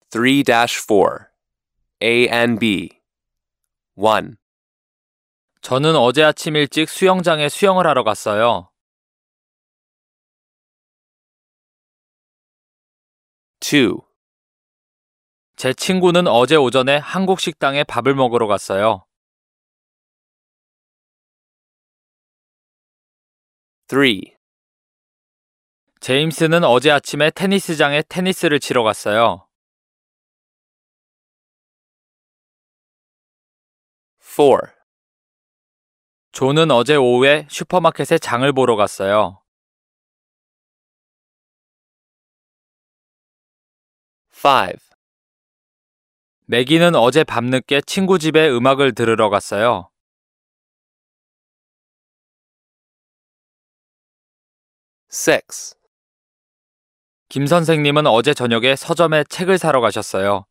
3-4 A and B 1. 저는 어제 아침 일찍 수영장에 수영을 하러 갔어요. 2. 제 친구는 어제 오전에 한국 식당에 밥을 먹으러 갔어요. 3. 제임스는 어제 아침에 테니스장에 테니스를 치러 갔어요. 4. 존은 어제 오후에 슈퍼마켓에 장을 보러 갔어요. 5. 매기는 어제 밤늦게 친구 집에 음악을 들으러 갔어요. 6. 김 선생님은 어제 저녁에 서점에 책을 사러 가셨어요.